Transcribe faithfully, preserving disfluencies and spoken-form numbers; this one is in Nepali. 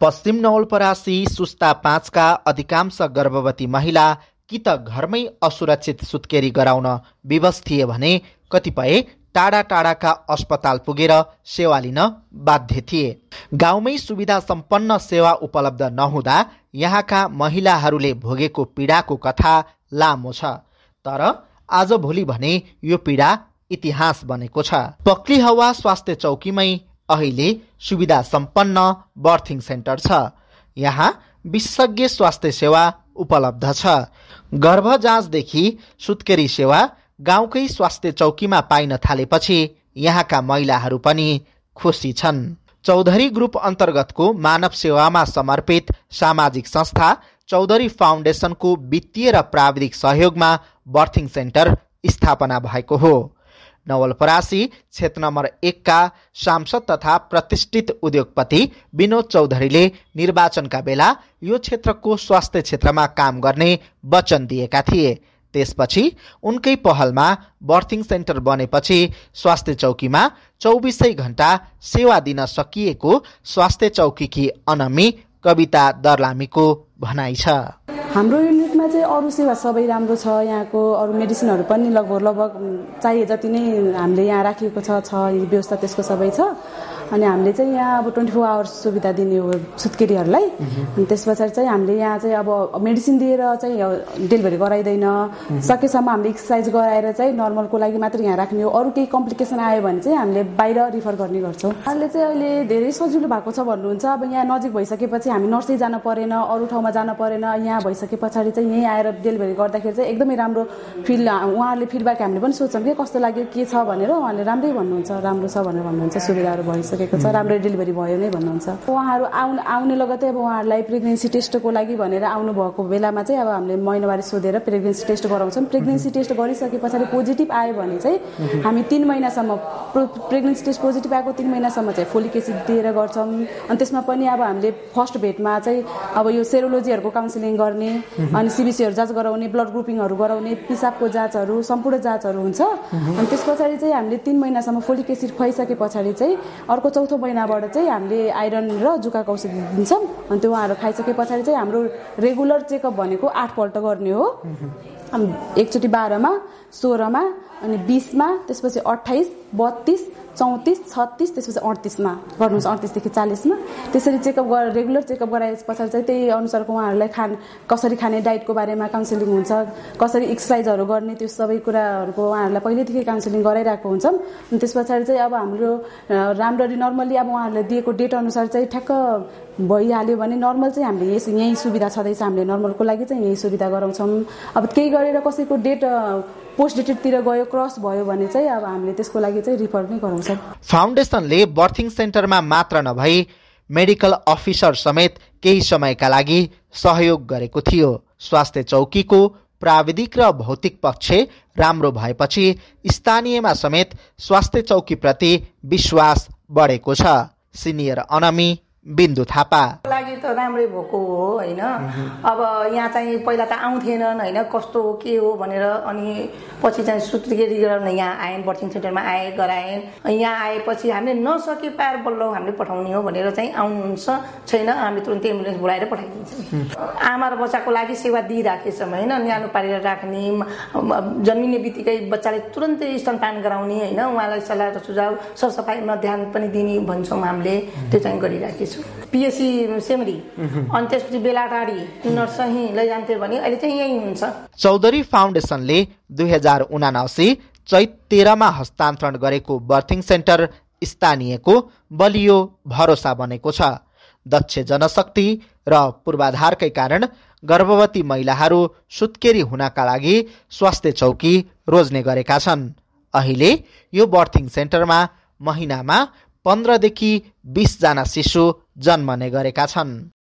पश्चिम नवलपरासी सुस्ता पाँचका अधिकांश गर्भवती महिला कि त घरमै असुरक्षित सुत्केरी गराउन विवश थिए भने कतिपय टाढा टाढाका अस्पताल पुगेर सेवा लिन बाध्य थिए। गाउँमै सुविधा सम्पन्न सेवा उपलब्ध नहुँदा यहाँका महिलाहरूले भोगेको पीडाको कथा लामो छ, तर आजभोलि भने यो पीडा इतिहास बनेको छ। पक्ली हावा स्वास्थ्य चौकीमै अहिले सुविधा सम्पन्न बर्थिङ सेन्टर छ। यहाँ विशेषज्ञ स्वास्थ्य सेवा उपलब्ध छ। गर्भ जाँचदेखि सुत्केरी सेवा गाउँकै स्वास्थ्य चौकीमा पाइन थालेपछि यहाँका महिलाहरू पनि खुसी छन्। चौधरी ग्रुप अन्तर्गतको मानव सेवामा समर्पित सामाजिक संस्था चौधरी फाउन्डेसनको वित्तीय र प्राविधिक सहयोगमा बर्थिङ सेन्टर स्थापना भएको हो। नवलपरासी क्षेत्र नम्बर एक का सांसद तथा प्रतिष्ठित उद्योगपति विनोद चौधरीले निर्वाचनका बेला यो क्षेत्रको स्वास्थ्य क्षेत्रमा काम गर्ने वचन दिएका थिए। त्यसपछि उनकै पहलमा बर्थिङ सेन्टर बनेपछि स्वास्थ्य चौकीमा चौबिसै घण्टा सेवा दिन सकिएको स्वास्थ्य चौकीकी अनमी कविता दर्लामीको भनाइ छ। हाम्रो युनिटमा चाहिँ अरू सेवा सबै राम्रो छ। यहाँको अरू मेडिसिनहरू पनि लगभग लगभग चाहिए जति नै हामीले यहाँ राखिएको छ छ व्यवस्था त्यसको सबै छ। अनि हामीले चाहिँ यहाँ अब ट्वेन्टी फोर आवर्स सुविधा दिने हो सुत्केरीहरूलाई। अनि त्यस पछाडि चाहिँ हामीले यहाँ चाहिँ अब मेडिसिन दिएर चाहिँ डेलिभरी गराइँदैन। सकेसम्म हामीले एक्सर्साइज गराएर चाहिँ नर्मलको लागि मात्र यहाँ राख्ने हो। अरू केही कम्प्लिकेसन आयो भने चाहिँ हामीले बाहिर रिफर गर्ने गर्छौँ। अहिले चाहिँ अहिले धेरै सजिलो भएको छ भन्नुहुन्छ। अब यहाँ नजिक भइसकेपछि हामी नर्सै जान परेन, अरू ठाउँमा जान परेन। यहाँ भइसके पछाडि चाहिँ यहीँ आएर डेलिभरी गर्दाखेरि चाहिँ एकदमै राम्रो फिल उहाँहरूले फिडब्याक हामीले पनि सोध्छौँ कि कस्तो लाग्यो के छ भनेर। उहाँले राम्रै भन्नुहुन्छ, राम्रो छ भनेर भन्नुहुन्छ। सुविधाहरू भइसक्यो छ, राम्रो डेलिभरी भयो नै भन्नुहुन्छ। उहाँहरू आउनु आउने लगतै अब उहाँहरूलाई प्रेग्नेन्सी टेस्टको लागि भनेर आउनु भएको बेलामा चाहिँ अब हामीले महिनावारी सोधेर प्रेग्नेन्सी टेस्ट गराउँछौँ। प्रेग्नेन्सी टेस्ट गरिसके पछाडि पोजिटिभ आयो भने चाहिँ हामी तीन महिनासम्म प्रेग्नेन्सी टेस्ट पोजिटिभ आएको तीन महिनासम्म चाहिँ फोलिक एसिड दिएर गर्छौँ। अनि त्यसमा पनि अब हामीले फर्स्ट भेटमा चाहिँ अब यो सेरोलोजीहरूको काउन्सिलिङ गर्ने, अनि सिबिसीहरू जाँच गराउने, ब्लड ग्रुपिङहरू गराउने, पिसाबको जाँचहरू, सम्पूर्ण जाँचहरू हुन्छ। अनि त्यस पछाडि चाहिँ हामीले तीन महिनासम्म फोलिक एसिड खुवाइसके पछाडि चाहिँ अर्को चौथो महिनाबाट चाहिँ हामीले आइरन र जुकाको औषधि दिन्छौँ। अनि त्यो उहाँहरू खाइसके पछाडि चाहिँ हाम्रो रेगुलर चेकअप भनेको आठपल्ट गर्ने हो। एकचोटि बाह्रमा, सोह्रमा, अनि बिसमा, त्यसपछि अट्ठाइस, बत्तिस, चौतिस, छत्तिस, त्यसपछि अडतिसमा गर्नुहुन्छ, अडतिसदेखि चालिसमा। त्यसरी चेकअप गरेर रेगुलर चेकअप गराए पछाडि चाहिँ त्यही अनुसारको उहाँहरूलाई खान कसरी खाने डाइटको बारेमा काउन्सिलिङ हुन्छ, कसरी एक्सर्साइजहरू गर्ने, त्यो सबै कुराहरूको उहाँहरूलाई पहिल्यैदेखि काउन्सिलिङ गराइरहेको हुन्छौँ। अनि त्यस पछाडि चाहिँ अब हाम्रो राम्ररी नर्मल्ली अब उहाँहरूले दिएको डेट अनुसार चाहिँ ठ्याक्क भइहाल्यो भने नर्मल चाहिँ हामीले यस यहीँ सुविधा छँदैछ। हामीले नर्मलको लागि चाहिँ यही सुविधा गराउँछौँ। अब केही गरेर कसैको डेट पोस्ट डेटेडतिर गयो, क्रस भयो भने चाहिँ अब हामीले त्यसको लागि चाहिँ रिफर नै गराउँछौँ। फाउन्डेसनले बर्थिङ सेन्टरमा मात्र नभई मेडिकल अफिसर समेत केही समयका लागि सहयोग गरेको थियो। स्वास्थ्य चौकीको प्राविधिक र भौतिक पक्ष राम्रो भएपछि स्थानीयमा समेत स्वास्थ्य चौकीप्रति विश्वास बढेको छ। सिनियर अनमी बिन्दु थापा लागि त राम्रै भएको हो हैन। अब यहाँ चाहिँ पहिला त आउँथेनन् हैन, कस्तो हो के हो भनेर। अनि पछि चाहिँ सुत्केरी गरेर यहाँ आएन, बर्थिङ सेन्टरमा आए गराएन। यहाँ आएपछि हामीले नसके पार बल्ल हामीले पठाउने हो भनेर चाहिँ आउनुहुन्छ छैन, हामीले तुरन्त एम्बुलेन्स बोलाएर पठाइदिन्छौँ। आमा र बच्चाको लागि सेवा दिइराखेछौँ हैन। न्यानो पारेर राख्ने, जन्मिने बित्तिकै बच्चाले तुरन्तै स्तनपान गराउने हैन, उहाँलाई सल्लाह र सुझाव सरसफाइमा ध्यान पनि दिने भन्छौँ हामीले। त्यो चाहिँ गरिराखेछौँ। पिएससी सेमरी अनि त्यसपछि बेलाटारी नर्सही लैजान्थ्यो भने अहिले चाहिँ यही हुन्छ। चौधरी फाउन्डेसनले दुई हजार उनासी चैत तेह्रमा हस्तान्तरण गरेको बर्थिङ सेन्टर स्थानीयको बलियो भरोसा बनेको छ। दक्ष जनशक्ति र पूर्वाधारकै कारण गर्भवती महिलाहरू सुत्केरी हुनका लागि स्वास्थ्य चौकी रोज्ने गरेका छन्। अहिले यो बर्थिङ सेन्टरमा महिनामा पन्ध्रदेखि बीस जना शिशु जन्मने गरेका छन्।